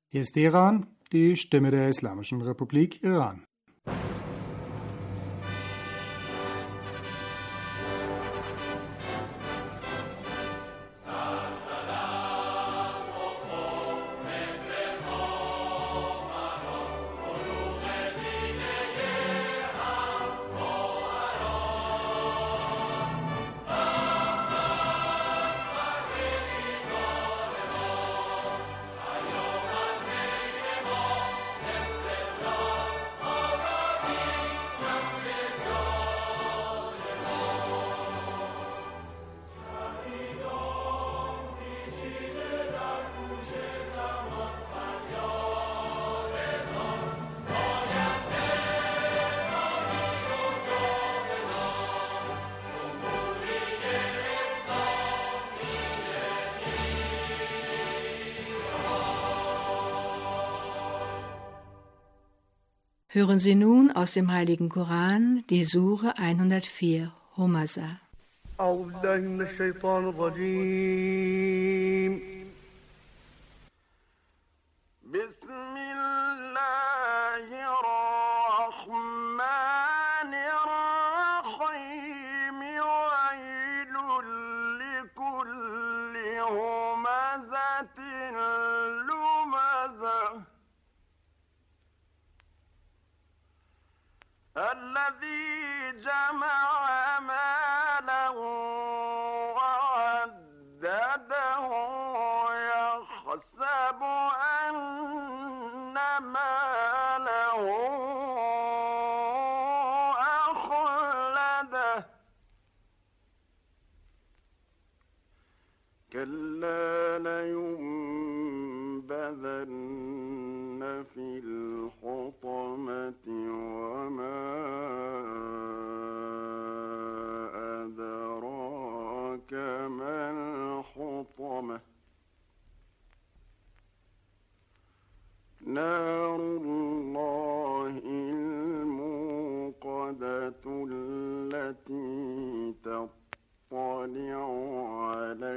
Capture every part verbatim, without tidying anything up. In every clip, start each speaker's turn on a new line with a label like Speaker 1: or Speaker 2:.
Speaker 1: Hier ist Teheran, die Stimme der Islamischen Republik Iran.
Speaker 2: Hören Sie nun aus dem Heiligen Koran die Sure hundertvier, Humaza.
Speaker 3: الذي جمع مالا وعدده يحسب أن ماله أخلده كلا لينبذن في الحطمة وما أدراك ما الحطمة نار الله الموقدة التي تطلع على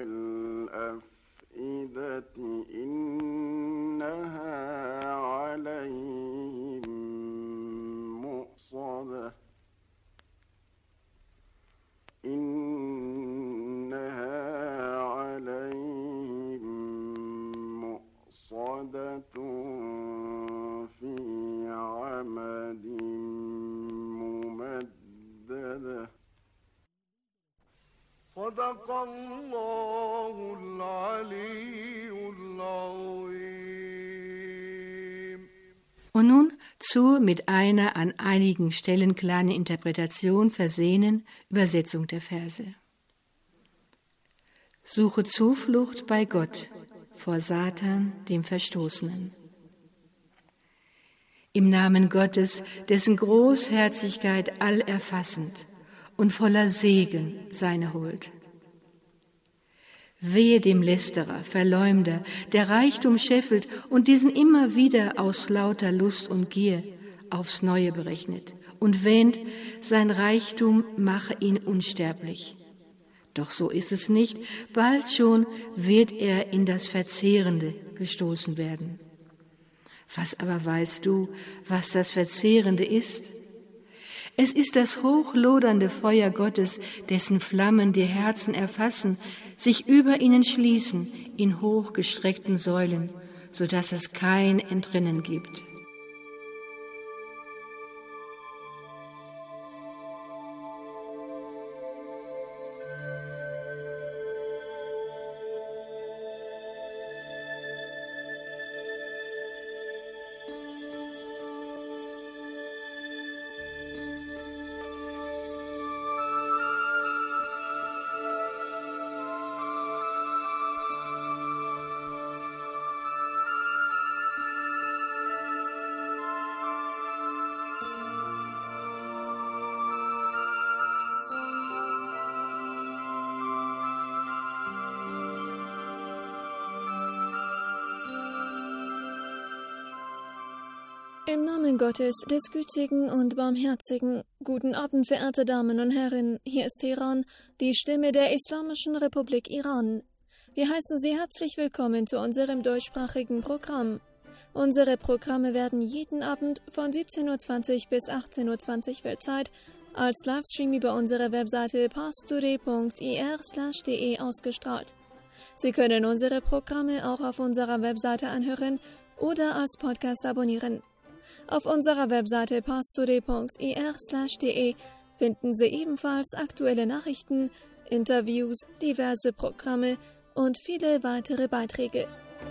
Speaker 3: الأفئدة إنها عليهم مؤصدة إنها عليهم مؤصدة في عمد ممددة صدق الله العلي العظيم.
Speaker 2: Und nun zur mit einer an einigen Stellen kleinen Interpretation versehenen Übersetzung der Verse. Suche Zuflucht bei Gott vor Satan, dem Verstoßenen. Im Namen Gottes, dessen Großherzigkeit allerfassend und voller Segen seine Huld. Wehe dem Lästerer, Verleumder, der Reichtum scheffelt und diesen immer wieder aus lauter Lust und Gier aufs Neue berechnet und wähnt, sein Reichtum mache ihn unsterblich. Doch so ist es nicht, bald schon wird er in das Verzehrende gestoßen werden. Was aber weißt du, was das Verzehrende ist? Es ist das hochlodernde Feuer Gottes, dessen Flammen die Herzen erfassen, sich über ihnen schließen in hochgestreckten Säulen, so dass es kein Entrinnen gibt.
Speaker 4: Im Namen Gottes, des Gütigen und Barmherzigen, guten Abend, verehrte Damen und Herren, hier ist Teheran, die Stimme der Islamischen Republik Iran. Wir heißen Sie herzlich willkommen zu unserem deutschsprachigen Programm. Unsere Programme werden jeden Abend von siebzehn Uhr zwanzig bis achtzehn Uhr zwanzig Weltzeit als Livestream über unsere Webseite pastoday punkt ir slash de ausgestrahlt. Sie können unsere Programme auch auf unserer Webseite anhören oder als Podcast abonnieren. Auf unserer Webseite pastoday punkt ir slash de finden Sie ebenfalls aktuelle Nachrichten, Interviews, diverse Programme und viele weitere Beiträge.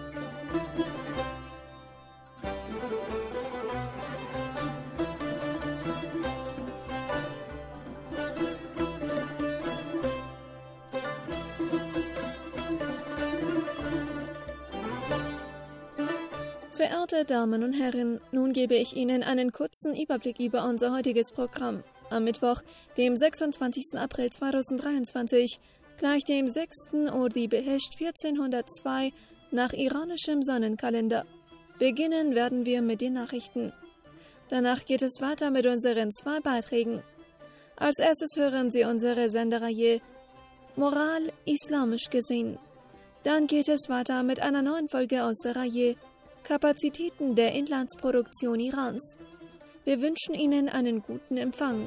Speaker 4: Verehrte Damen und Herren, nun gebe ich Ihnen einen kurzen Überblick über unser heutiges Programm. Am Mittwoch, dem sechsundzwanzigsten April zweitausenddreiundzwanzig, gleich dem sechsten Ordi Behesht vierzehnhundertzwei nach iranischem Sonnenkalender. Beginnen werden wir mit den Nachrichten. Danach geht es weiter mit unseren zwei Beiträgen. Als erstes hören Sie unsere Sendereihe Moral islamisch gesehen. Dann geht es weiter mit einer neuen Folge aus der Reihe Kapazitäten der Inlandsproduktion Irans. Wir wünschen Ihnen einen guten Empfang.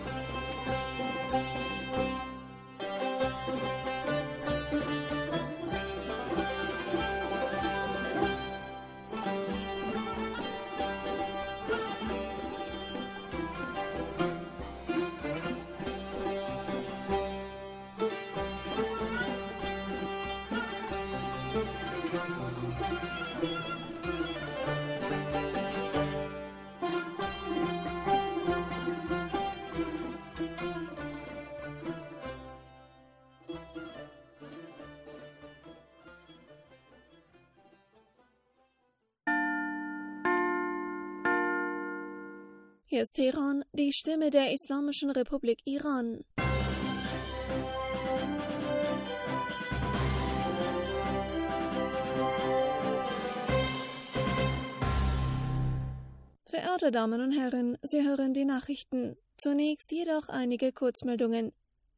Speaker 4: Hier ist Teheran, die Stimme der Islamischen Republik Iran. Verehrte Damen und Herren, Sie hören die Nachrichten. Zunächst jedoch einige Kurzmeldungen.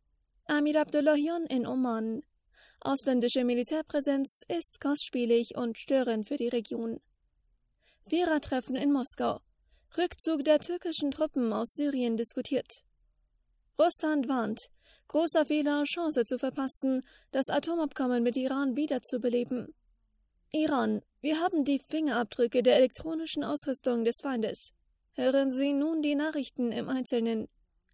Speaker 4: Amir Abdullahian in Oman. Ausländische Militärpräsenz ist kostspielig und störend für die Region. Vierertreffen in Moskau. Rückzug der türkischen Truppen aus Syrien diskutiert. Russland warnt, großer Fehler, Chance zu verpassen, das Atomabkommen mit Iran wiederzubeleben. Iran, wir haben die Fingerabdrücke der elektronischen Ausrüstung des Feindes. Hören Sie nun die Nachrichten im Einzelnen.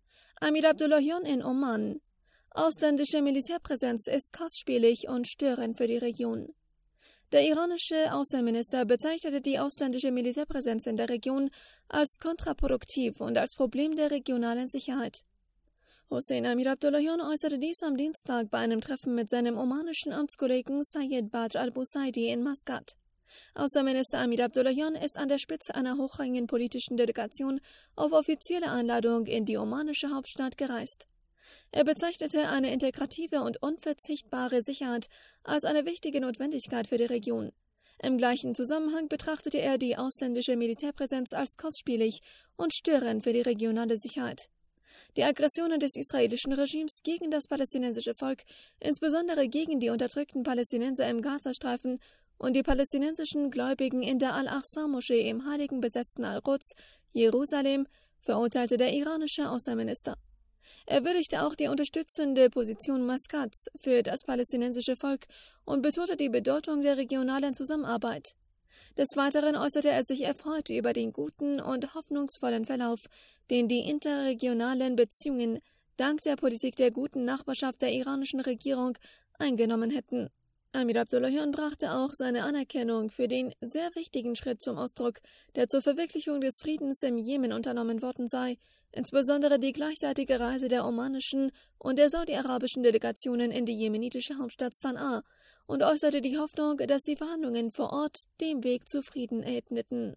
Speaker 4: Amir Abdullahian in Oman. Ausländische Militärpräsenz ist kostspielig und störend für die Region. Der iranische Außenminister bezeichnete die ausländische Militärpräsenz in der Region als kontraproduktiv und als Problem der regionalen Sicherheit. Hossein Amir Abdullahian äußerte dies am Dienstag bei einem Treffen mit seinem omanischen Amtskollegen Sayed Badr al-Busaidi in Maskat. Außenminister Amir Abdullahian ist an der Spitze einer hochrangigen politischen Delegation auf offizielle Einladung in die omanische Hauptstadt gereist. Er bezeichnete eine integrative und unverzichtbare Sicherheit als eine wichtige Notwendigkeit für die Region. Im gleichen Zusammenhang betrachtete er die ausländische Militärpräsenz als kostspielig und störend für die regionale Sicherheit. Die Aggressionen des israelischen Regimes gegen das palästinensische Volk, insbesondere gegen die unterdrückten Palästinenser im Gazastreifen und die palästinensischen Gläubigen in der Al-Aqsa-Moschee im heiligen besetzten Al-Quds, Jerusalem, verurteilte der iranische Außenminister. Er würdigte auch die unterstützende Position Maskats für das palästinensische Volk und betonte die Bedeutung der regionalen Zusammenarbeit. Des Weiteren äußerte er sich erfreut über den guten und hoffnungsvollen Verlauf, den die interregionalen Beziehungen dank der Politik der guten Nachbarschaft der iranischen Regierung eingenommen hätten. Amir Abdullahian brachte auch seine Anerkennung für den sehr wichtigen Schritt zum Ausdruck, der zur Verwirklichung des Friedens im Jemen unternommen worden sei, insbesondere die gleichzeitige Reise der omanischen und der saudi-arabischen Delegationen in die jemenitische Hauptstadt Sanaa, und äußerte die Hoffnung, dass die Verhandlungen vor Ort den Weg zu Frieden ebneten.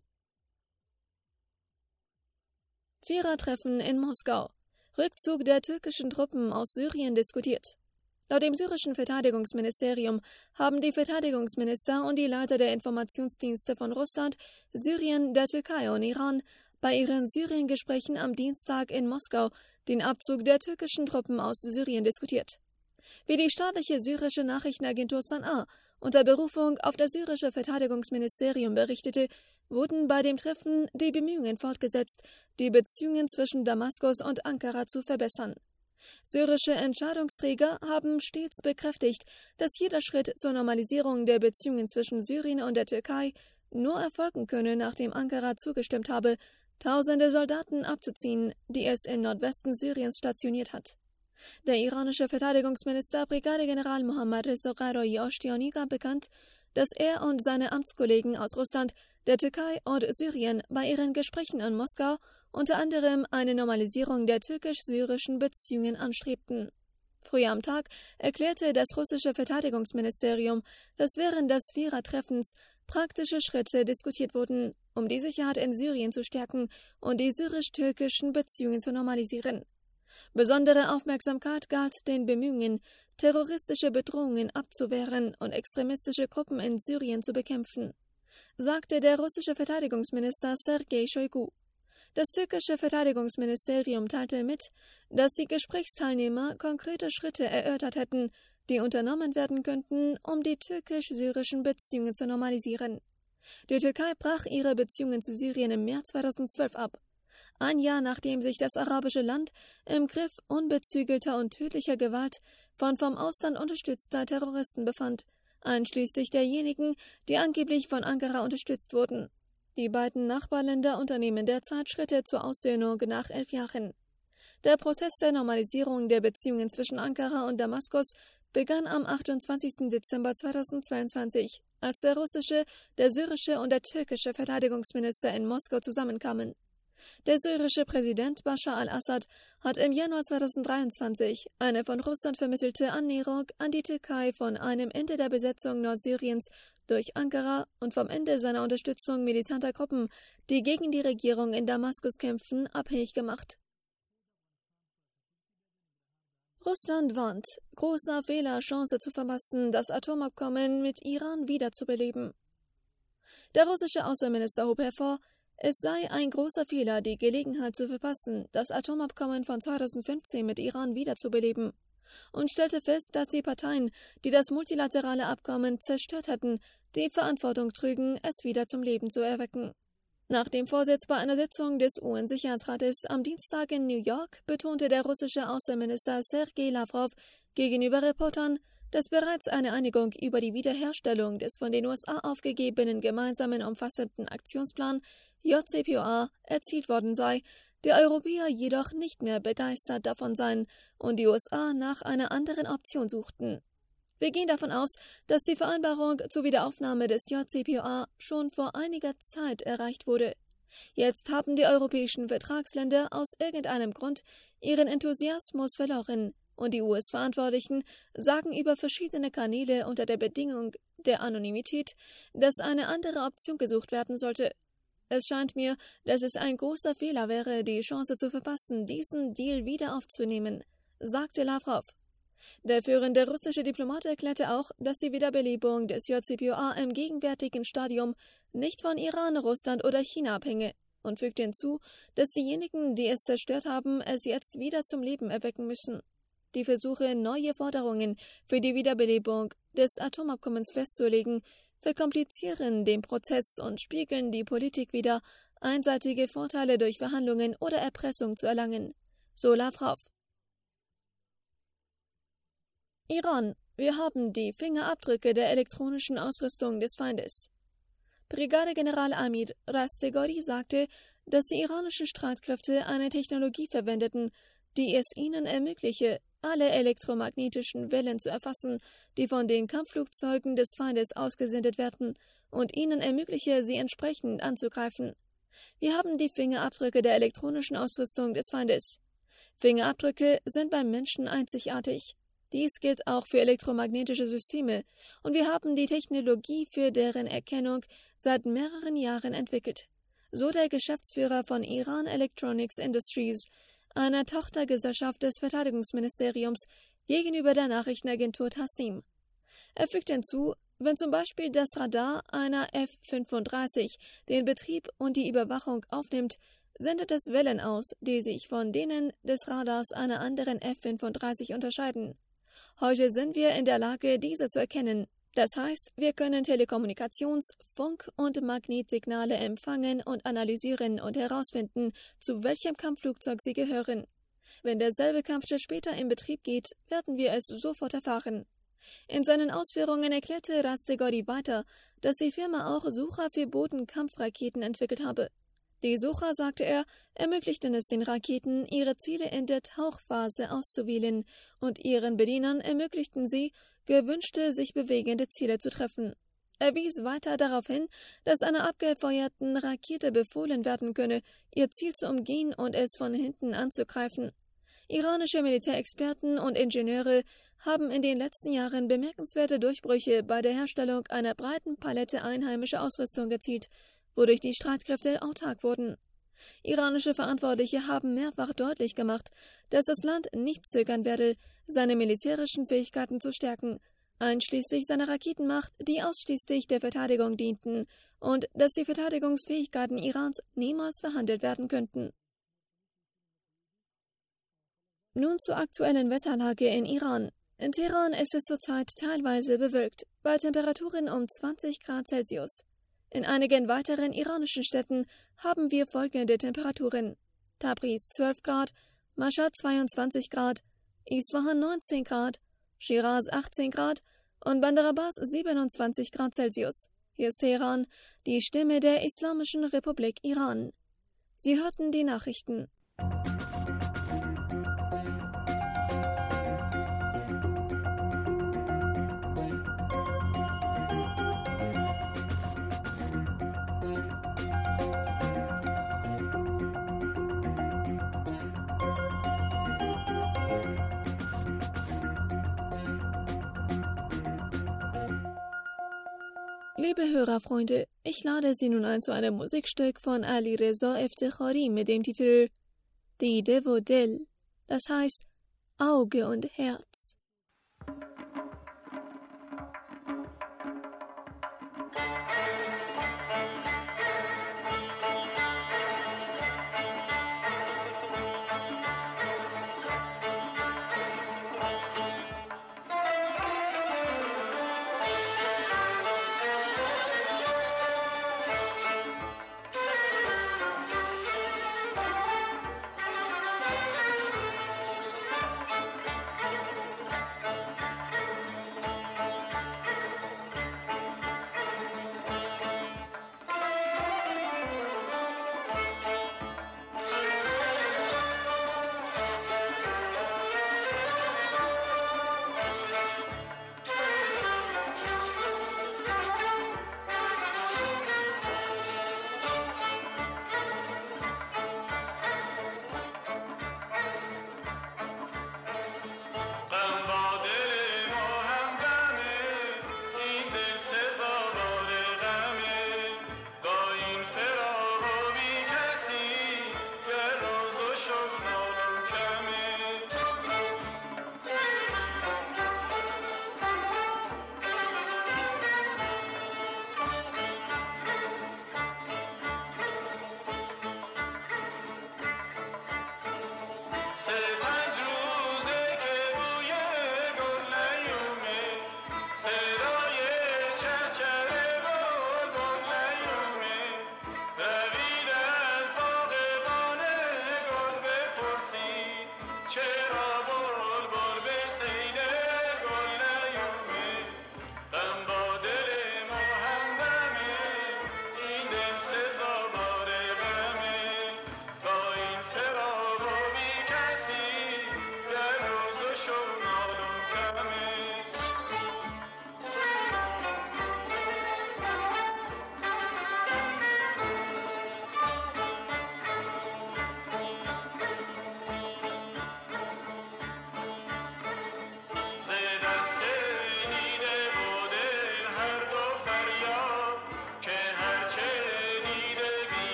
Speaker 4: Vierertreffen in Moskau. Rückzug der türkischen Truppen aus Syrien diskutiert. Laut dem syrischen Verteidigungsministerium haben die Verteidigungsminister und die Leiter der Informationsdienste von Russland, Syrien, der Türkei und Iran bei ihren Syrien-Gesprächen am Dienstag in Moskau den Abzug der türkischen Truppen aus Syrien diskutiert. Wie die staatliche syrische Nachrichtenagentur Sanaa unter Berufung auf das syrische Verteidigungsministerium berichtete, wurden bei dem Treffen die Bemühungen fortgesetzt, die Beziehungen zwischen Damaskus und Ankara zu verbessern. Syrische Entscheidungsträger haben stets bekräftigt, dass jeder Schritt zur Normalisierung der Beziehungen zwischen Syrien und der Türkei nur erfolgen könne, nachdem Ankara zugestimmt habe, tausende Soldaten abzuziehen, die es im Nordwesten Syriens stationiert hat. Der iranische Verteidigungsminister Brigadegeneral Mohammad Reza Gharaoui Oshtiani gab bekannt, dass er und seine Amtskollegen aus Russland, der Türkei und Syrien bei ihren Gesprächen in Moskau unter anderem eine Normalisierung der türkisch-syrischen Beziehungen anstrebten. Früher am Tag erklärte das russische Verteidigungsministerium, dass während des Vierertreffens praktische Schritte diskutiert wurden, um die Sicherheit in Syrien zu stärken und die syrisch-türkischen Beziehungen zu normalisieren. Besondere Aufmerksamkeit galt den Bemühungen, terroristische Bedrohungen abzuwehren und extremistische Gruppen in Syrien zu bekämpfen, sagte der russische Verteidigungsminister Sergei Shoigu. Das türkische Verteidigungsministerium teilte mit, dass die Gesprächsteilnehmer konkrete Schritte erörtert hätten, die unternommen werden könnten, um die türkisch-syrischen Beziehungen zu normalisieren. Die Türkei brach ihre Beziehungen zu Syrien im März zweitausendzwölf ab, ein Jahr nachdem sich das arabische Land im Griff unbezügelter und tödlicher Gewalt von vom Ausland unterstützter Terroristen befand, einschließlich derjenigen, die angeblich von Ankara unterstützt wurden. Die beiden Nachbarländer unternehmen derzeit Schritte zur Aussöhnung nach elf Jahren. Der Prozess der Normalisierung der Beziehungen zwischen Ankara und Damaskus begann am achtundzwanzigsten Dezember zweitausendzweiundzwanzig, als der russische, der syrische und der türkische Verteidigungsminister in Moskau zusammenkamen. Der syrische Präsident Bashar al-Assad hat im Januar zweitausenddreiundzwanzig eine von Russland vermittelte Annäherung an die Türkei von einem Ende der Besetzung Nordsyriens durch Ankara und vom Ende seiner Unterstützung militanter Gruppen, die gegen die Regierung in Damaskus kämpfen, abhängig gemacht. Russland warnt, großer Fehler, Chance zu verpassen, das Atomabkommen mit Iran wiederzubeleben. Der russische Außenminister hob hervor, es sei ein großer Fehler, die Gelegenheit zu verpassen, das Atomabkommen von zweitausendfünfzehn mit Iran wiederzubeleben, und stellte fest, dass die Parteien, die das multilaterale Abkommen zerstört hatten, die Verantwortung trügen, es wieder zum Leben zu erwecken. Nach dem Vorsitz bei einer Sitzung des U N-Sicherheitsrates am Dienstag in New York betonte der russische Außenminister Sergei Lavrov gegenüber Reportern, dass bereits eine Einigung über die Wiederherstellung des von den U S A aufgegebenen gemeinsamen umfassenden Aktionsplan J C P O A erzielt worden sei, die Europäer jedoch nicht mehr begeistert davon seien und die U S A nach einer anderen Option suchten. Wir gehen davon aus, dass die Vereinbarung zur Wiederaufnahme des J C P O A schon vor einiger Zeit erreicht wurde. Jetzt haben die europäischen Vertragsländer aus irgendeinem Grund ihren Enthusiasmus verloren, und die U S-Verantwortlichen sagen über verschiedene Kanäle unter der Bedingung der Anonymität, dass eine andere Option gesucht werden sollte. Es scheint mir, dass es ein großer Fehler wäre, die Chance zu verpassen, diesen Deal wieder aufzunehmen, sagte Lavrov. Der führende russische Diplomat erklärte auch, dass die Wiederbelebung des J C P O A im gegenwärtigen Stadium nicht von Iran, Russland oder China abhänge und fügte hinzu, dass diejenigen, die es zerstört haben, es jetzt wieder zum Leben erwecken müssen. Die Versuche, neue Forderungen für die Wiederbelebung des Atomabkommens festzulegen, verkomplizieren den Prozess und spiegeln die Politik wider, einseitige Vorteile durch Verhandlungen oder Erpressung zu erlangen, so Lavrov. Iran: Wir haben die Fingerabdrücke der elektronischen Ausrüstung des Feindes. Brigadegeneral Amir Rastegori sagte, dass die iranischen Streitkräfte eine Technologie verwendeten, die es ihnen ermögliche, alle elektromagnetischen Wellen zu erfassen, die von den Kampfflugzeugen des Feindes ausgesendet werden, und ihnen ermögliche, sie entsprechend anzugreifen. Wir haben die Fingerabdrücke der elektronischen Ausrüstung des Feindes. Fingerabdrücke sind beim Menschen einzigartig. Dies gilt auch für elektromagnetische Systeme, und wir haben die Technologie für deren Erkennung seit mehreren Jahren entwickelt, so der Geschäftsführer von Iran Electronics Industries, einer Tochtergesellschaft des Verteidigungsministeriums, gegenüber der Nachrichtenagentur Tasnim. Er fügt hinzu, wenn zum Beispiel das Radar einer F fünfunddreißig den Betrieb und die Überwachung aufnimmt, sendet es Wellen aus, die sich von denen des Radars einer anderen F fünfunddreißig unterscheiden. Heute sind wir in der Lage, diese zu erkennen, Das heißt, wir können Telekommunikations-, Funk- und Magnetsignale empfangen und analysieren und herausfinden, zu welchem Kampfflugzeug sie gehören. Wenn derselbe Kampfjet später in Betrieb geht, werden wir es sofort erfahren. In seinen Ausführungen erklärte Rastegori weiter, dass die Firma auch Sucher für Bodenkampfraketen entwickelt habe. Die Sucher, sagte er, ermöglichten es den Raketen, ihre Ziele in der Tauchphase auszuwählen, und ihren Bedienern ermöglichten sie, gewünschte, sich bewegende Ziele zu treffen. Er wies weiter darauf hin, dass einer abgefeuerten Rakete befohlen werden könne, ihr Ziel zu umgehen und es von hinten anzugreifen. Iranische Militärexperten und Ingenieure haben in den letzten Jahren bemerkenswerte Durchbrüche bei der Herstellung einer breiten Palette einheimischer Ausrüstung erzielt, wodurch die Streitkräfte autark wurden. Iranische Verantwortliche haben mehrfach deutlich gemacht, dass das Land nicht zögern werde, seine militärischen Fähigkeiten zu stärken, einschließlich seiner Raketenmacht, die ausschließlich der Verteidigung dienten, und dass die Verteidigungsfähigkeiten Irans niemals verhandelt werden könnten. Nun zur aktuellen Wetterlage in Iran. In Teheran ist es zurzeit teilweise bewölkt, bei Temperaturen um zwanzig Grad Celsius. In einigen weiteren iranischen Städten haben wir folgende Temperaturen: Tabriz zwölf Grad, Mashhad zweiundzwanzig Grad, Isfahan neunzehn Grad, Shiraz achtzehn Grad und Bandar Abbas siebenundzwanzig Grad Celsius. Hier ist Teheran, die Stimme der Islamischen Republik Iran. Sie hörten die Nachrichten. Liebe Hörerfreunde, ich lade Sie nun ein zu einem Musikstück von Ali Reza Eftekhari mit dem Titel Dide wo Dil, das heißt Auge und Herz.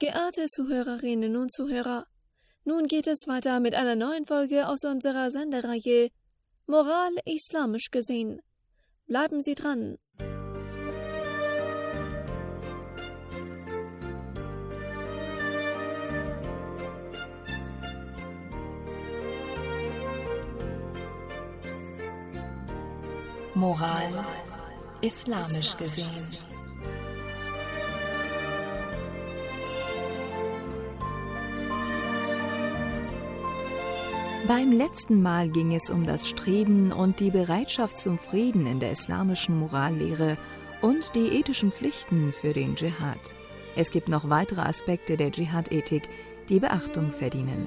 Speaker 4: Geehrte Zuhörerinnen und Zuhörer, nun geht es weiter mit einer neuen Folge aus unserer Sendereihe Moral islamisch gesehen. Bleiben Sie dran!
Speaker 5: Moral islamisch gesehen. Beim letzten Mal ging es um das Streben und die Bereitschaft zum Frieden in der islamischen Morallehre und die ethischen Pflichten für den Dschihad. Es gibt noch weitere Aspekte der Dschihad-Ethik, die Beachtung verdienen.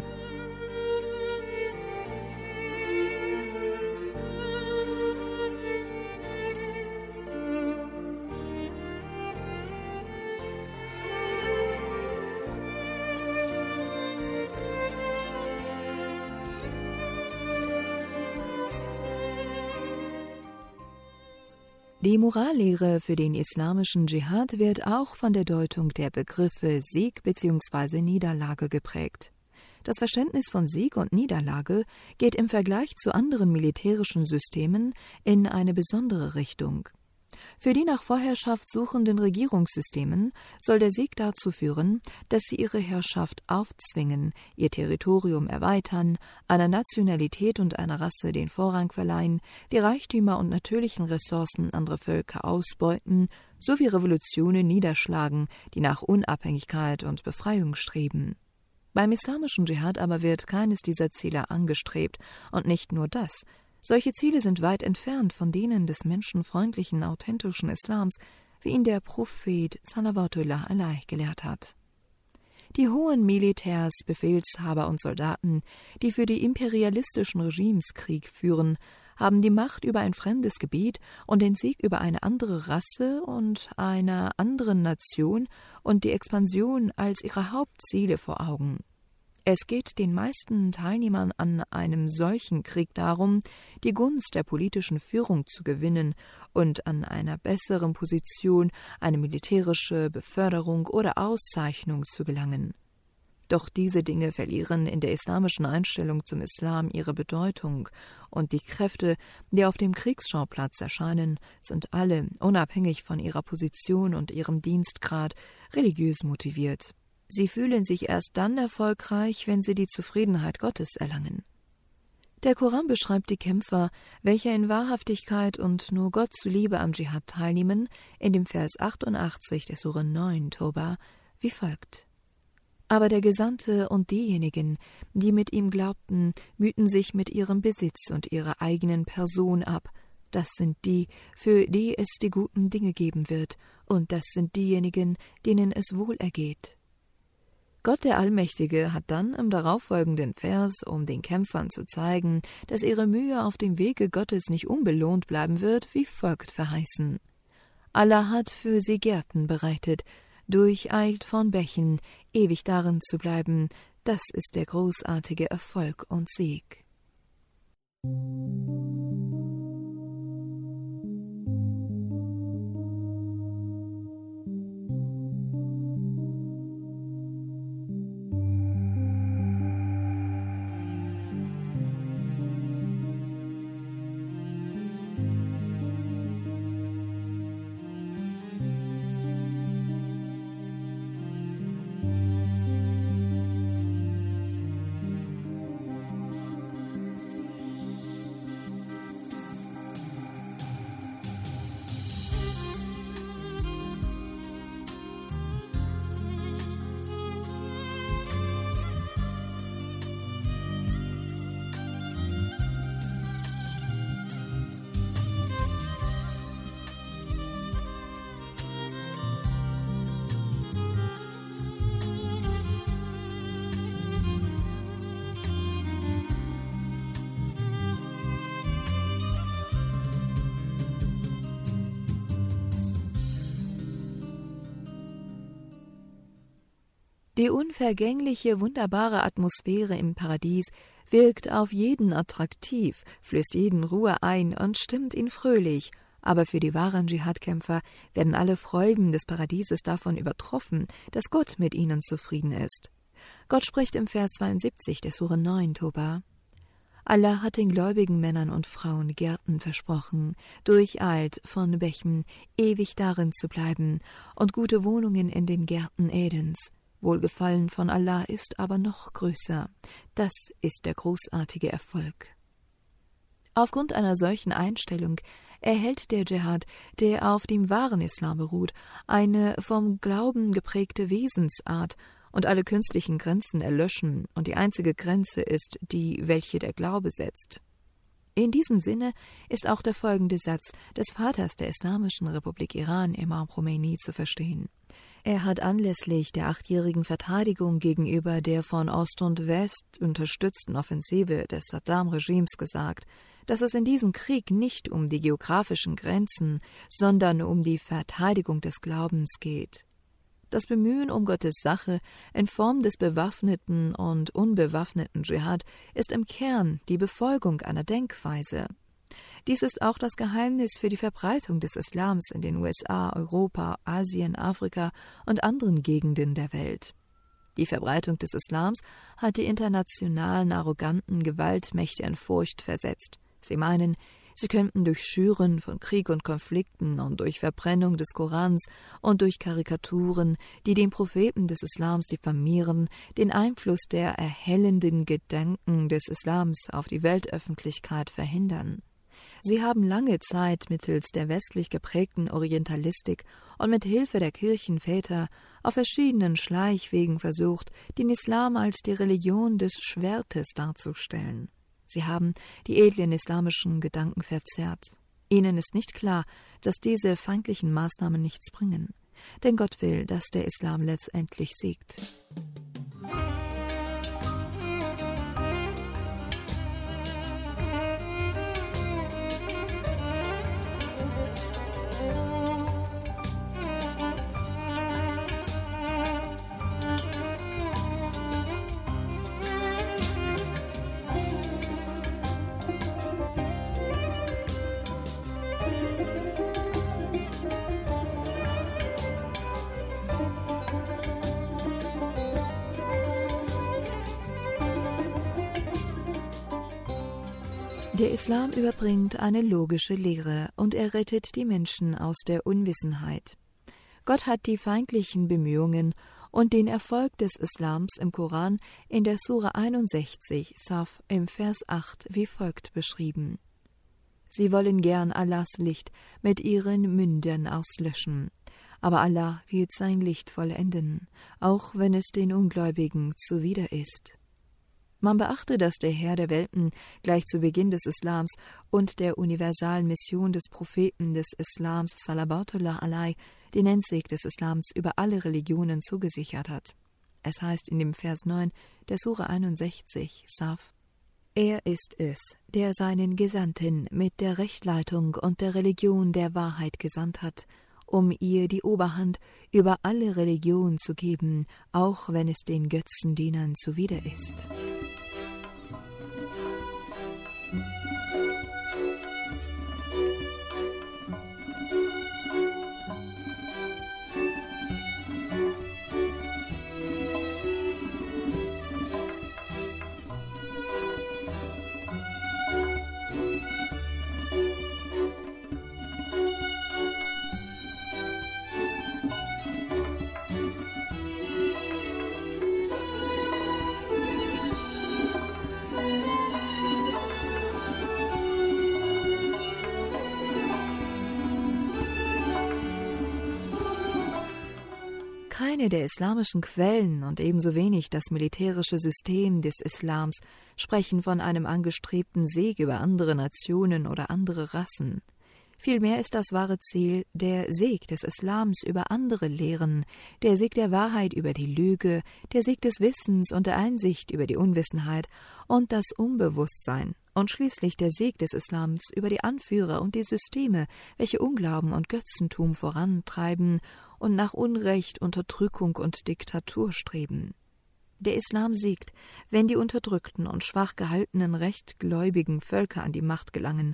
Speaker 5: Die Morallehre für den islamischen Dschihad wird auch von der Deutung der Begriffe Sieg bzw. Niederlage geprägt. Das Verständnis von Sieg und Niederlage geht im Vergleich zu anderen militärischen Systemen in eine besondere Richtung. Für die nach Vorherrschaft suchenden Regierungssystemen soll der Sieg dazu führen, dass sie ihre Herrschaft aufzwingen, ihr Territorium erweitern, einer Nationalität und einer Rasse den Vorrang verleihen, die Reichtümer und natürlichen Ressourcen anderer Völker ausbeuten, sowie Revolutionen niederschlagen, die nach Unabhängigkeit und Befreiung streben. Beim islamischen Dschihad aber wird keines dieser Ziele angestrebt, und nicht nur das. Solche Ziele sind weit entfernt von denen des menschenfreundlichen, authentischen Islams, wie ihn der Prophet Salawatullah alaih gelehrt hat. Die hohen Militärs, Befehlshaber und Soldaten, die für die imperialistischen Regimes Krieg führen, haben die Macht über ein fremdes Gebiet und den Sieg über eine andere Rasse und einer anderen Nation und die Expansion als ihre Hauptziele vor Augen. Es geht den meisten Teilnehmern an einem solchen Krieg darum, die Gunst der politischen Führung zu gewinnen und an einer besseren Position, eine militärische Beförderung oder Auszeichnung zu gelangen. Doch diese Dinge verlieren in der islamischen Einstellung zum Islam ihre Bedeutung, und die Kräfte, die auf dem Kriegsschauplatz erscheinen, sind alle, unabhängig von ihrer Position und ihrem Dienstgrad, religiös motiviert. Sie fühlen sich erst dann erfolgreich, wenn sie die Zufriedenheit Gottes erlangen. Der Koran beschreibt die Kämpfer, welche in Wahrhaftigkeit und nur Gott zuliebe am Dschihad teilnehmen, in dem Vers achtundachtzig der Sure neun Toba, wie folgt: Aber der Gesandte und diejenigen, die mit ihm glaubten, mühten sich mit ihrem Besitz und ihrer eigenen Person ab. Das sind die, für die es die guten Dinge geben wird, und das sind diejenigen, denen es wohl ergeht. Gott der Allmächtige hat dann im darauffolgenden Vers, um den Kämpfern zu zeigen, dass ihre Mühe auf dem Wege Gottes nicht unbelohnt bleiben wird, wie folgt verheißen: Allah hat für sie Gärten bereitet, durcheilt von Bächen, ewig darin zu bleiben, das ist der großartige Erfolg und Sieg. Die unvergängliche, wunderbare Atmosphäre im Paradies wirkt auf jeden attraktiv, flößt jeden Ruhe ein und stimmt ihn fröhlich, Aber für die wahren Dschihad-Kämpfer werden alle Freuden des Paradieses davon übertroffen, dass Gott mit ihnen zufrieden ist. Gott spricht im Vers zweiundsiebzig der Sure neun Toba: Allah hat den gläubigen Männern und Frauen Gärten versprochen, durcheilt von Bächen, ewig darin zu bleiben, und gute Wohnungen in den Gärten Edens. Wohlgefallen von Allah ist aber noch größer. Das ist der großartige Erfolg. Aufgrund einer solchen Einstellung erhält der Dschihad, der auf dem wahren Islam beruht, eine vom Glauben geprägte Wesensart, und alle künstlichen Grenzen erlöschen, und die einzige Grenze ist die, welche der Glaube setzt. In diesem Sinne ist auch der folgende Satz des Vaters der Islamischen Republik Iran, Imam Khomeini, zu verstehen. Er hat anlässlich der achtjährigen Verteidigung gegenüber der von Ost und West unterstützten Offensive des Saddam-Regimes gesagt, dass es in diesem Krieg nicht um die geografischen Grenzen, sondern um die Verteidigung des Glaubens geht. Das Bemühen um Gottes Sache in Form des bewaffneten und unbewaffneten Dschihad ist im Kern die Befolgung einer Denkweise. Dies ist auch das Geheimnis für die Verbreitung des Islams in den U S A, Europa, Asien, Afrika und anderen Gegenden der Welt. Die Verbreitung des Islams hat die internationalen arroganten Gewaltmächte in Furcht versetzt. Sie meinen, sie könnten durch Schüren von Krieg und Konflikten und durch Verbrennung des Korans und durch Karikaturen, die den Propheten des Islams diffamieren, den Einfluss der erhellenden Gedanken des Islams auf die Weltöffentlichkeit verhindern. Sie haben lange Zeit mittels der westlich geprägten Orientalistik und mit Hilfe der Kirchenväter auf verschiedenen Schleichwegen versucht, den Islam als die Religion des Schwertes darzustellen. Sie haben die edlen islamischen Gedanken verzerrt. Ihnen ist nicht klar, dass diese feindlichen Maßnahmen nichts bringen. Denn Gott will, dass der Islam letztendlich siegt. Der Islam überbringt eine logische Lehre und er rettet die Menschen aus der Unwissenheit. Gott hat die feindlichen Bemühungen und den Erfolg des Islams im Koran in der Sure einundsechzig, Saf, im Vers acht wie folgt beschrieben: Sie wollen gern Allahs Licht mit ihren Mündern auslöschen, aber Allah wird sein Licht vollenden, auch wenn es den Ungläubigen zuwider ist. Man beachte, dass der Herr der Welten gleich zu Beginn des Islams und der universalen Mission des Propheten des Islams Salavatullah alai den Endsieg des Islams über alle Religionen zugesichert hat. Es heißt in dem Vers neun der Sure einundsechzig, Saf: Er ist es, der seinen Gesandten mit der Rechtleitung und der Religion der Wahrheit gesandt hat, um ihr die Oberhand über alle Religionen zu geben, auch wenn es den Götzendienern zuwider ist. Keine der islamischen Quellen und ebenso wenig das militärische System des Islams sprechen von einem angestrebten Sieg über andere Nationen oder andere Rassen. Vielmehr ist das wahre Ziel der Sieg des Islams über andere Lehren, der Sieg der Wahrheit über die Lüge, der Sieg des Wissens und der Einsicht über die Unwissenheit und das Unbewusstsein und schließlich der Sieg des Islams über die Anführer und die Systeme, welche Unglauben und Götzentum vorantreiben und nach Unrecht, Unterdrückung und Diktatur streben. Der Islam siegt, wenn die unterdrückten und schwach gehaltenen rechtgläubigen Völker an die Macht gelangen,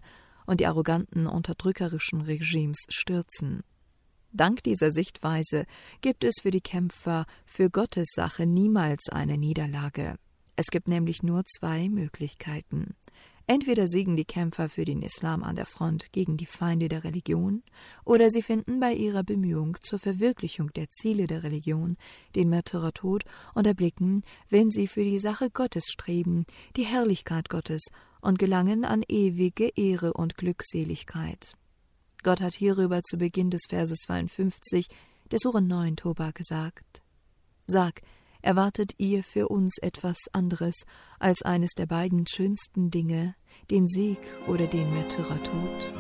Speaker 5: und die arroganten, unterdrückerischen Regimes stürzen. Dank dieser Sichtweise gibt es für die Kämpfer für Gottes Sache niemals eine Niederlage. Es gibt nämlich nur zwei Möglichkeiten. Entweder siegen die Kämpfer für den Islam an der Front gegen die Feinde der Religion, oder sie finden bei ihrer Bemühung zur Verwirklichung der Ziele der Religion den Märtyrertod und erblicken, wenn sie für die Sache Gottes streben, die Herrlichkeit Gottes und gelangen an ewige Ehre und Glückseligkeit. Gott hat hierüber zu Beginn des Verses zweiundfünfzig der Sure neun Toba gesagt: Sag, erwartet ihr für uns etwas anderes als eines der beiden schönsten Dinge, den Sieg oder den Märtyrertod?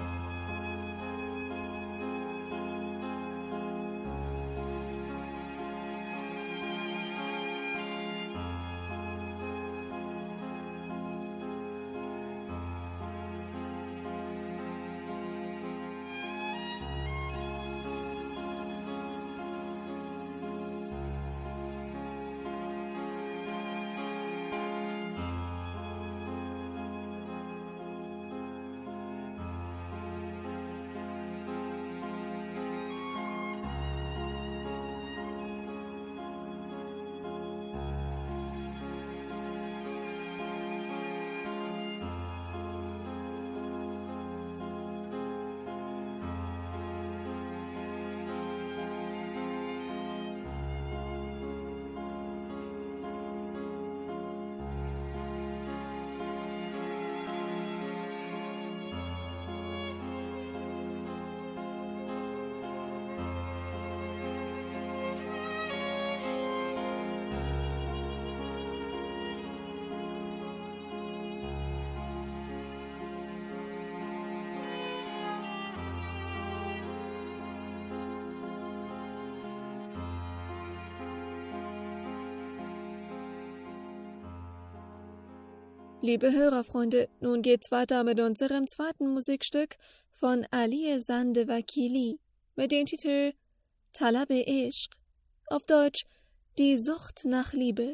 Speaker 4: Liebe Hörerfreunde, nun geht's weiter mit unserem zweiten Musikstück von Ali Zande Wakili mit dem Titel Talab-e Ishq, auf Deutsch Die Sucht nach Liebe.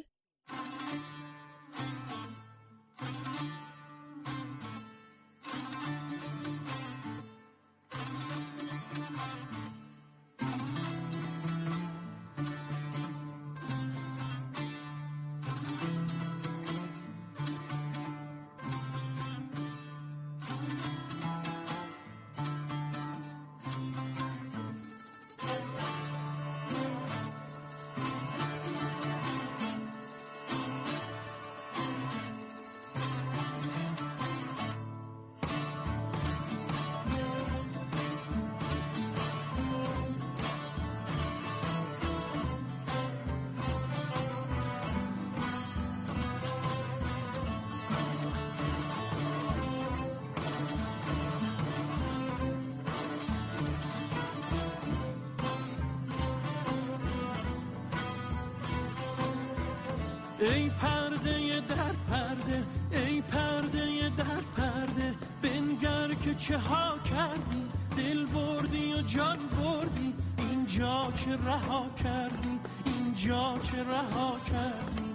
Speaker 6: ای پرده در پرده، ای پرده در پرده، بنگر که چه ها کردی، دل بردی و جان بردی، اینجا چه رها کردی، اینجا چه رها کردی.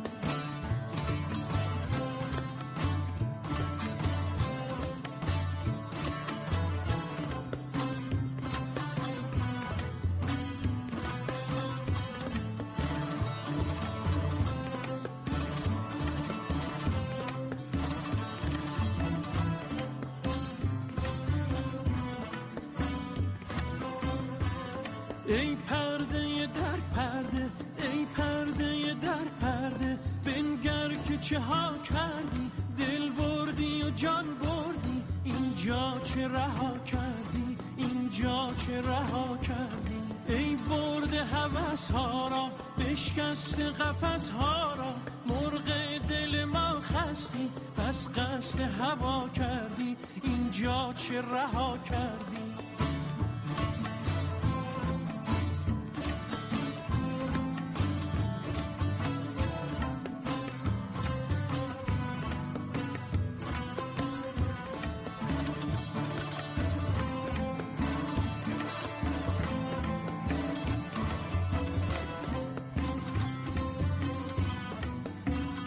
Speaker 6: ای پرده در پرده، ای پرده در پرده، بنگر که چه ها کردی، دل بردی و جان بردی، اینجا چه رها کردی، اینجا چه رها کردی. ای برده هوس ها را، بشکست قفس ها را، مرغ دل ما خستی، پس قصد هوا کردی، اینجا چه رها کردی.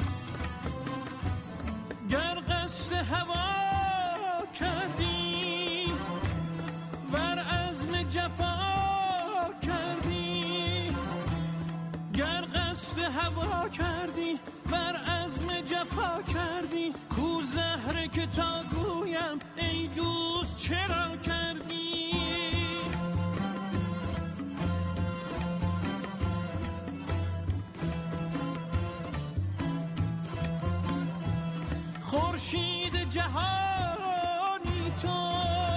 Speaker 6: هوا کردی هوا کردی، بر عزم جفا کردی، کو زهره که تا گویم ای دوست چرا کردی. خورشید جهانی تو،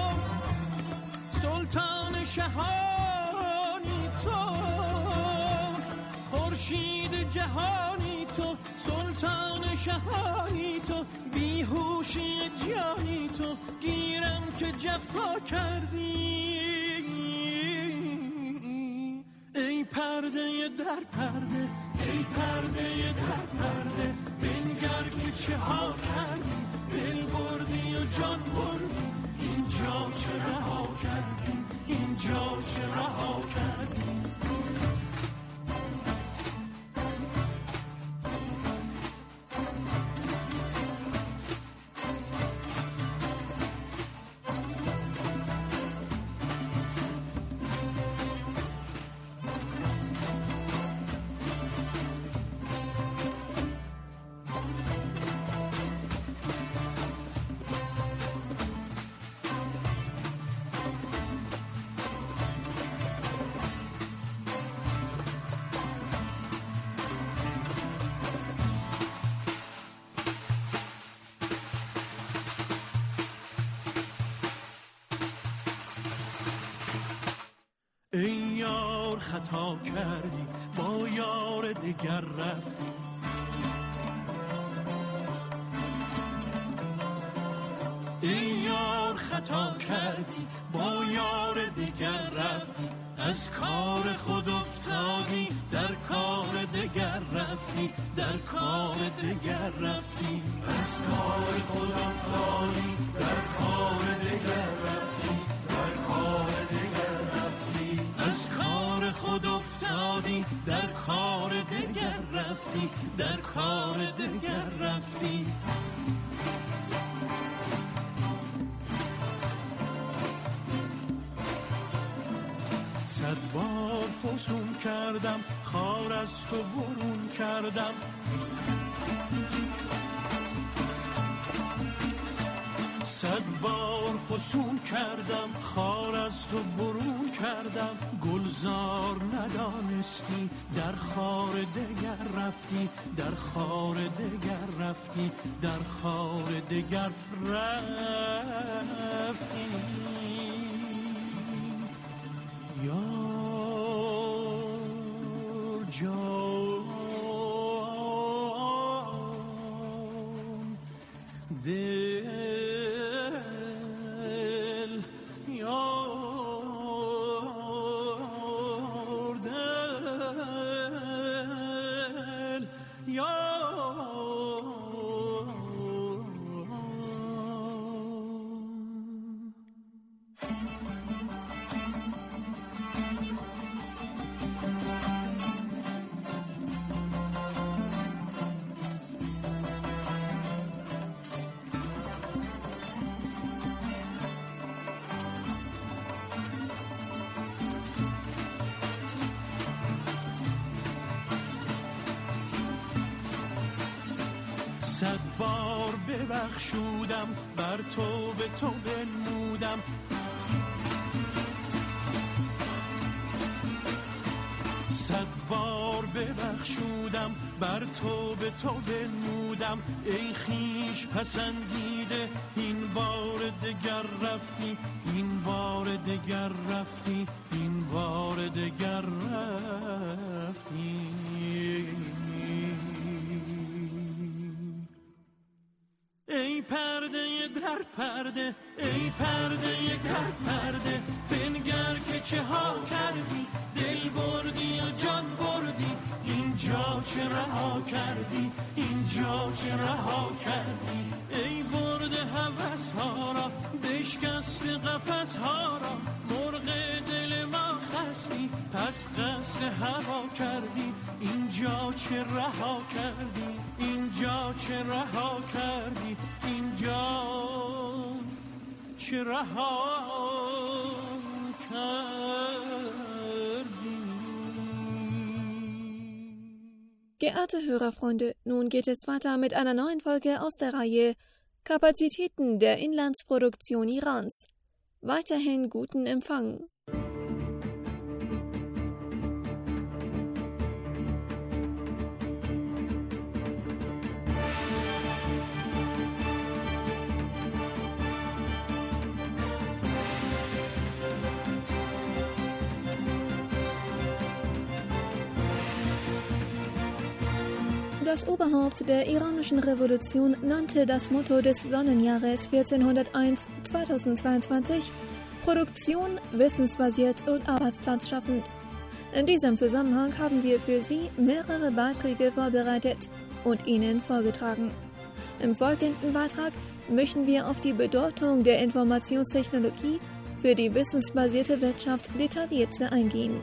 Speaker 6: سلطان شهانی تو، خورشید جهانی تو، سلطان شهانی تو، بیهوشی جانی تو، گیرم که جفا کردی. ای پرده در پرده، ای پرده در پرده، بنگر که چه ها کردی، دل بردی و جان بردی، اینجا چه رها کردی، اینجا چه رها کردی. ای یار خطا کردی، با یار دیگر رفتی. ای یار خطا کردی، با یار دیگر رفتی. از کار خود افتادی، در کار دیگر رفتی، در کار دیگر رفتی. از کار خود افتادی، در کار دیگر رفتی، در کار دیگر رفتی. از کار خود افتادی، در کار دیگر رفتی، در کار دیگر رفتی. صد بار فسون کردم، خار از تو برون کردم. صد بار فسون کردم، خار از تو برون کردم. گلزار ندانستی، در خار دگر رفتی، در خار دگر رفتی، در خار دگر رفتی. یار جان دل یار دل یار. صد بار ببخشودم، بر تو به تو بنمودم. صد بار ببخشودم، بر تو به تو بنمودم. ای خویش پسندیده، این بار دگر رفتی، این بار دگر رفتی، این بار دگر رفتی. ای پرده در پرده، ای پرده در پرده، بنگر که چه ها کردی، دل بردی و جان بردی. اینجا چه رها کردی، اینجا چه رها کردی. ای برده هوس ها را، بشکست قفس ها را. مرغ دل ما خستی، پس قصد هوا کردی. اینجا چه رها کردی، اینجا چه رها کردی، اینجا چه رها کردی.
Speaker 4: Geehrte Hörerfreunde, nun geht es weiter mit einer neuen Folge aus der Reihe Kapazitäten der Inlandsproduktion Irans. Weiterhin guten Empfang. Das Oberhaupt der iranischen Revolution nannte das Motto des Sonnenjahres vierzehnhunderteins zweitausendzweiundzwanzig Produktion, wissensbasiert und arbeitsplatzschaffend. In diesem Zusammenhang haben wir für Sie mehrere Beiträge vorbereitet und Ihnen vorgetragen. Im folgenden Beitrag möchten wir auf die Bedeutung der Informationstechnologie für die wissensbasierte Wirtschaft detaillierter eingehen.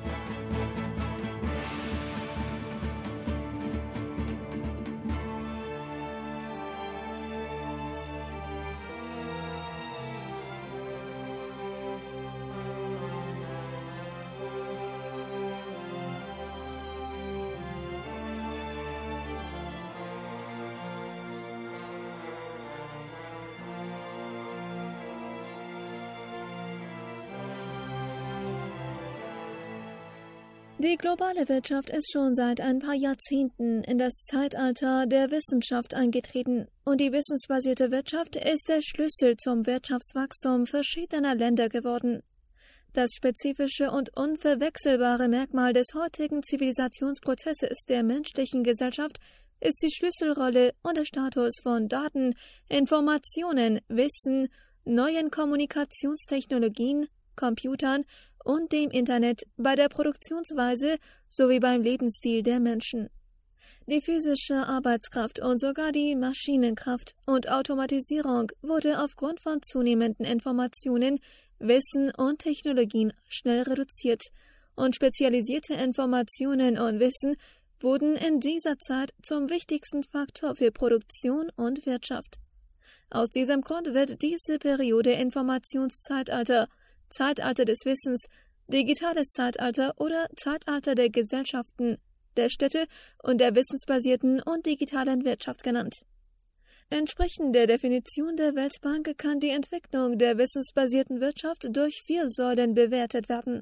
Speaker 4: Die globale Wirtschaft ist schon seit ein paar Jahrzehnten in das Zeitalter der Wissenschaft eingetreten und die wissensbasierte Wirtschaft ist der Schlüssel zum Wirtschaftswachstum verschiedener Länder geworden. Das spezifische und unverwechselbare Merkmal des heutigen Zivilisationsprozesses der menschlichen Gesellschaft ist die Schlüsselrolle und der Status von Daten, Informationen, Wissen, neuen Kommunikationstechnologien, Computern und dem Internet bei der Produktionsweise sowie beim Lebensstil der Menschen. Die physische Arbeitskraft und sogar die Maschinenkraft und Automatisierung wurde aufgrund von zunehmenden Informationen, Wissen und Technologien schnell reduziert und spezialisierte Informationen und Wissen wurden in dieser Zeit zum wichtigsten Faktor für Produktion und Wirtschaft. Aus diesem Grund wird diese Periode Informationszeitalter, Zeitalter des Wissens, digitales Zeitalter oder Zeitalter der Gesellschaften, der Städte und der wissensbasierten und digitalen Wirtschaft genannt. Entsprechend der Definition der Weltbank kann die Entwicklung der wissensbasierten Wirtschaft durch vier Säulen bewertet werden: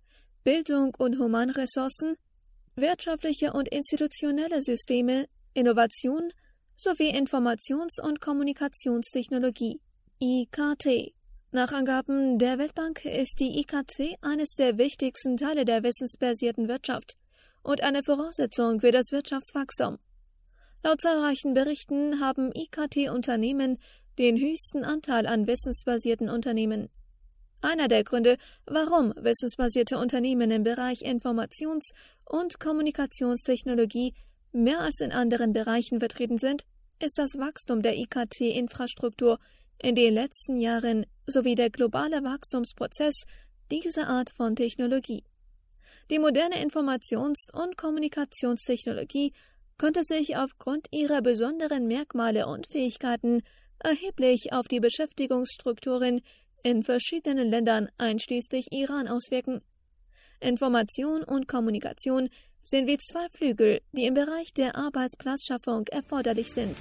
Speaker 4: Bildung und Humanressourcen, wirtschaftliche und institutionelle Systeme, Innovation sowie Informations- und Kommunikationstechnologie, I K T. Nach Angaben der Weltbank ist die I K T eines der wichtigsten Teile der wissensbasierten Wirtschaft und eine Voraussetzung für das Wirtschaftswachstum. Laut zahlreichen Berichten haben I K T-Unternehmen den höchsten Anteil an wissensbasierten Unternehmen. Einer der Gründe, warum wissensbasierte Unternehmen im Bereich Informations- und Kommunikationstechnologie mehr als in anderen Bereichen vertreten sind, ist das Wachstum der I K T-Infrastruktur in den letzten Jahren sowie der globale Wachstumsprozess dieser Art von Technologie. Die moderne Informations- und Kommunikationstechnologie konnte sich aufgrund ihrer besonderen Merkmale und Fähigkeiten erheblich auf die Beschäftigungsstrukturen in verschiedenen Ländern einschließlich Iran auswirken. Information und Kommunikation sind wie zwei Flügel, die im Bereich der Arbeitsplatzschaffung erforderlich sind.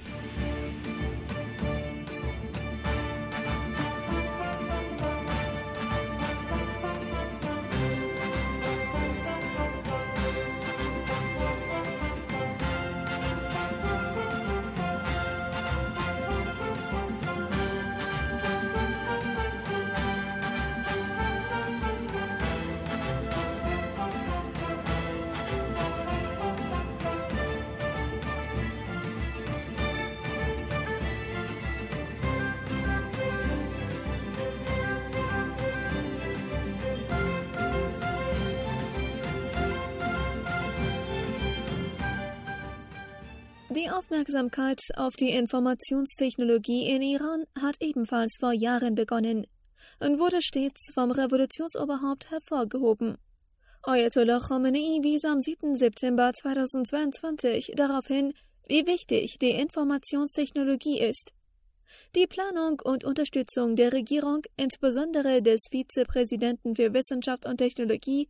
Speaker 4: Die Aufmerksamkeit auf die Informationstechnologie in Iran hat ebenfalls vor Jahren begonnen und wurde stets vom Revolutionsoberhaupt hervorgehoben. Ayatollah Khamenei wies am siebten September zweitausendzweiundzwanzig darauf hin, wie wichtig die Informationstechnologie ist. Die Planung und Unterstützung der Regierung, insbesondere des Vizepräsidenten für Wissenschaft und Technologie,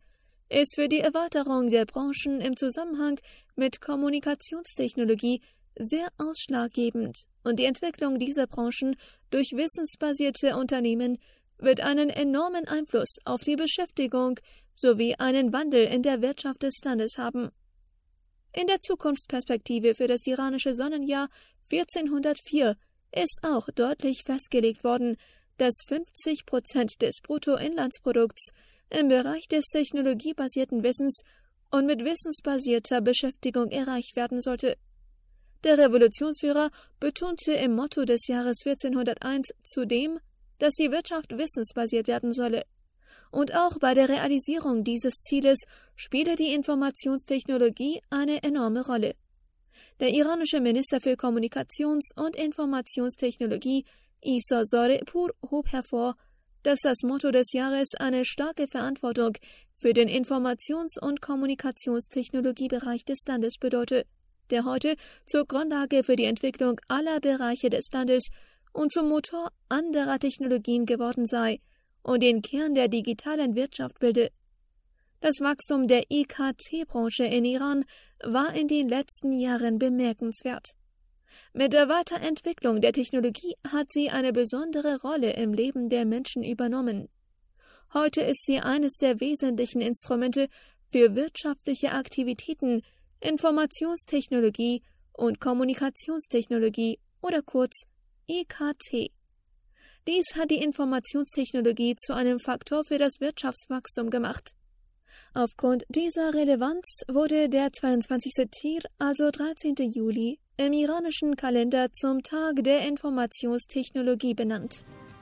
Speaker 4: ist für die Erweiterung der Branchen im Zusammenhang mit Kommunikationstechnologie sehr ausschlaggebend, und die Entwicklung dieser Branchen durch wissensbasierte Unternehmen wird einen enormen Einfluss auf die Beschäftigung sowie einen Wandel in der Wirtschaft des Landes haben. In der Zukunftsperspektive für das iranische Sonnenjahr vierzehnhundertvier ist auch deutlich festgelegt worden, dass fünfzig Prozent des Bruttoinlandsprodukts im Bereich des technologiebasierten Wissens und mit wissensbasierter Beschäftigung erreicht werden sollte. Der Revolutionsführer betonte im Motto des Jahres vierzehnhunderteins zudem, dass die Wirtschaft wissensbasiert werden solle. Und auch bei der Realisierung dieses Zieles spiele die Informationstechnologie eine enorme Rolle. Der iranische Minister für Kommunikations- und Informationstechnologie, Isa Zarepur, hob hervor, dass das Motto des Jahres eine starke Verantwortung für den Informations- und Kommunikationstechnologiebereich des Landes bedeute, der heute zur Grundlage für die Entwicklung aller Bereiche des Landes und zum Motor anderer Technologien geworden sei und den Kern der digitalen Wirtschaft bilde. Das Wachstum der I K T-Branche in Iran war in den letzten Jahren bemerkenswert. Mit der Weiterentwicklung der Technologie hat sie eine besondere Rolle im Leben der Menschen übernommen. Heute ist sie eines der wesentlichen Instrumente für wirtschaftliche Aktivitäten, Informationstechnologie und Kommunikationstechnologie oder kurz I K T. Dies hat die Informationstechnologie zu einem Faktor für das Wirtschaftswachstum gemacht. Aufgrund dieser Relevanz wurde der zweiundzwanzigste Tir, also dreizehnten Juli, im iranischen Kalender zum Tag der Informationstechnologie benannt.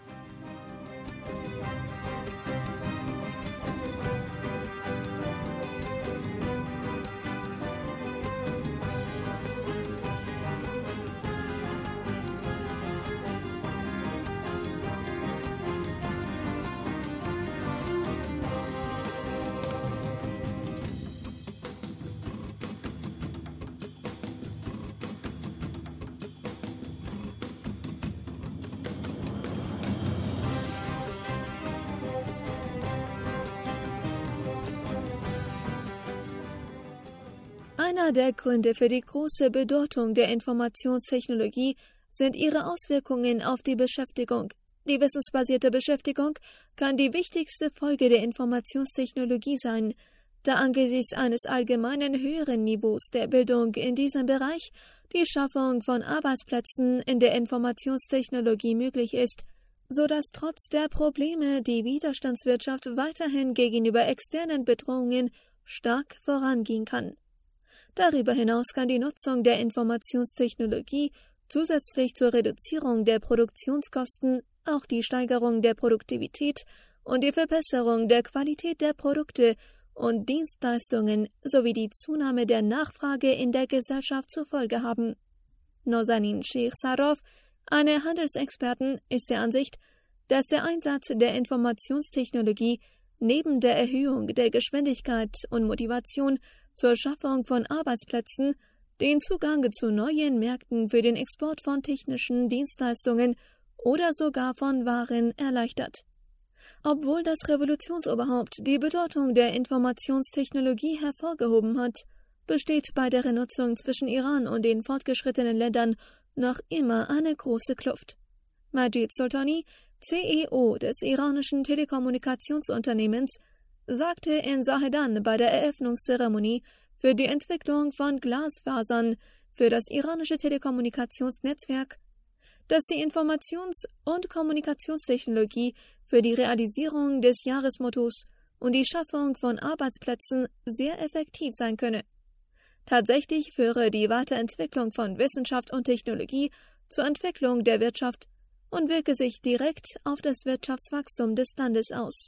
Speaker 4: Einer der Gründe für die große Bedeutung der Informationstechnologie sind ihre Auswirkungen auf die Beschäftigung. Die wissensbasierte Beschäftigung kann die wichtigste Folge der Informationstechnologie sein, da angesichts eines allgemeinen höheren Niveaus der Bildung in diesem Bereich die Schaffung von Arbeitsplätzen in der Informationstechnologie möglich ist, so dass trotz der Probleme die Widerstandswirtschaft weiterhin gegenüber externen Bedrohungen stark vorangehen kann. Darüber hinaus kann die Nutzung der Informationstechnologie zusätzlich zur Reduzierung der Produktionskosten auch die Steigerung der Produktivität und die Verbesserung der Qualität der Produkte und Dienstleistungen sowie die Zunahme der Nachfrage in der Gesellschaft zur Folge haben. Nozanin Sheikh-Sarov, eine Handelsexpertin, ist der Ansicht, dass der Einsatz der Informationstechnologie neben der Erhöhung der Geschwindigkeit und Motivation zur Schaffung von Arbeitsplätzen den Zugang zu neuen Märkten für den Export von technischen Dienstleistungen oder sogar von Waren erleichtert. Obwohl das Revolutionsoberhaupt die Bedeutung der Informationstechnologie hervorgehoben hat, besteht bei der Nutzung zwischen Iran und den fortgeschrittenen Ländern noch immer eine große Kluft. Majid Soltani, C E O des iranischen Telekommunikationsunternehmens, sagte in Zahedan bei der Eröffnungszeremonie für die Entwicklung von Glasfasern für das iranische Telekommunikationsnetzwerk, dass die Informations- und Kommunikationstechnologie für die Realisierung des Jahresmottos und die Schaffung von Arbeitsplätzen sehr effektiv sein könne. Tatsächlich führe die Weiterentwicklung von Wissenschaft und Technologie zur Entwicklung der Wirtschaft und wirke sich direkt auf das Wirtschaftswachstum des Landes aus.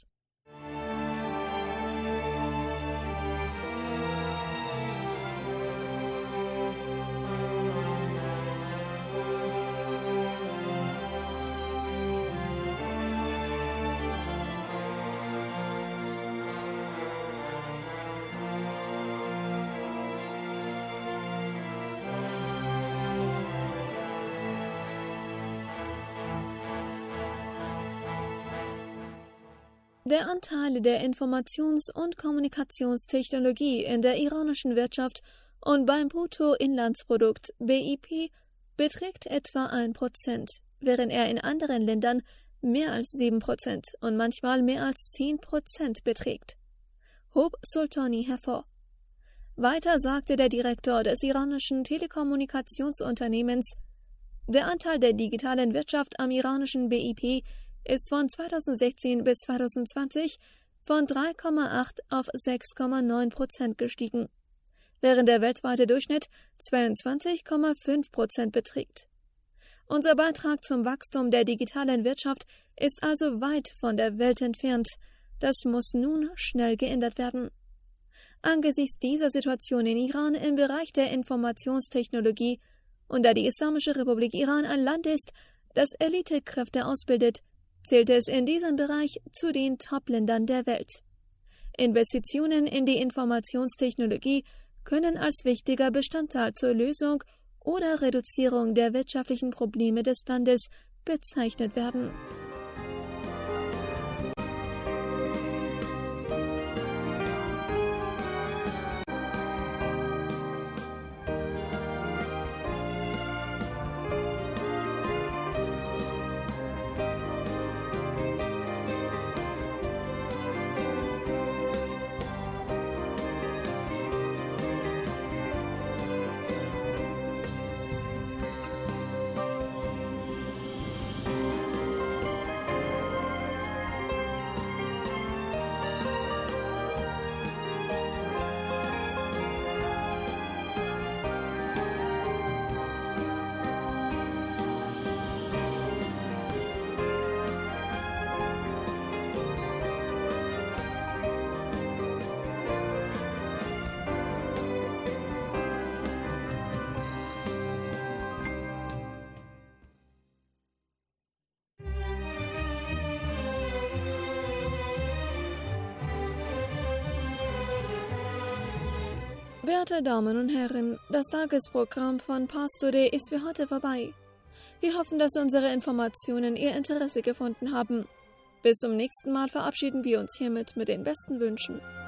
Speaker 4: Der Anteil der Informations- und Kommunikationstechnologie in der iranischen Wirtschaft und beim Bruttoinlandsprodukt B I P beträgt etwa ein Prozent, während er in anderen Ländern mehr als sieben Prozent und manchmal mehr als zehn Prozent beträgt, hob Soltani hervor. Weiter sagte der Direktor des iranischen Telekommunikationsunternehmens, der Anteil der digitalen Wirtschaft am iranischen B I P ist von zweitausendsechzehn bis zweitausendzwanzig von drei Komma acht auf sechs Komma neun Prozent gestiegen, während der weltweite Durchschnitt zweiundzwanzig Komma fünf Prozent beträgt. Unser Beitrag zum Wachstum der digitalen Wirtschaft ist also weit von der Welt entfernt. Das muss nun schnell geändert werden. Angesichts dieser Situation in Iran im Bereich der Informationstechnologie und da die Islamische Republik Iran ein Land ist, das Elitekräfte ausbildet, zählt es in diesem Bereich zu den Top-Ländern der Welt. Investitionen in die Informationstechnologie können als wichtiger Bestandteil zur Lösung oder Reduzierung der wirtschaftlichen Probleme des Landes bezeichnet werden. Werte Damen und Herren, das Tagesprogramm von Pars Today ist für heute vorbei. Wir hoffen, dass unsere Informationen Ihr Interesse gefunden haben. Bis zum nächsten Mal verabschieden wir uns hiermit mit den besten Wünschen.